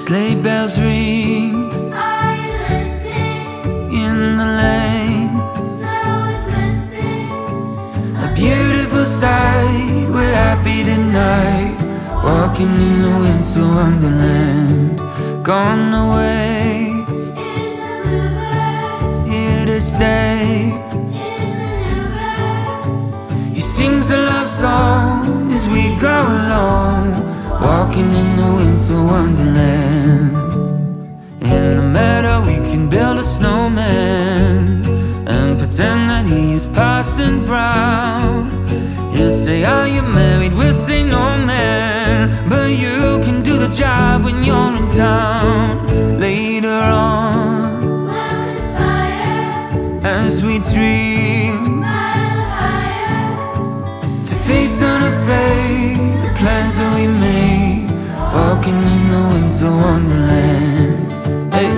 sleigh bells ring. Are you listening? In the lane, Snow is glistening. a beautiful sight. We're happy tonight, walking in the winter wonderland. Gone away, Is a bluebird. here to stay. Is a new bird. He sings a love song as we go along, walking in the winter wonderland. In the meadow we can build a snowman and pretend that he is Parson Brown. He'll say, are you married? We'll say, no man, but you can do the job when you're in town. Later on, We'll conspire as we dream by the fire. to face unafraid the plans that we made, walking in the winter wonderland. Hey.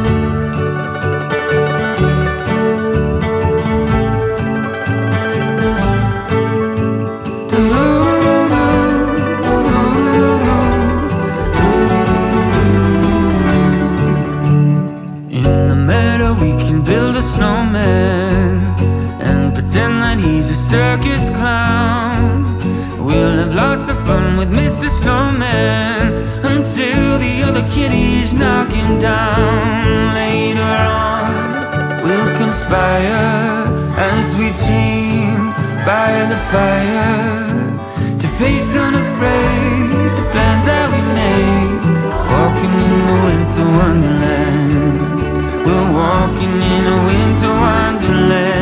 In the meadow we can build a snowman and pretend that he's a circus clown. We'll have lots of fun with Mr. Snowman until the other kitties knock him down. Later on, we'll conspire as we dream by the fire to face unafraid the plans that we made, walking in the winter wonderland. We're walking in a winter wonderland.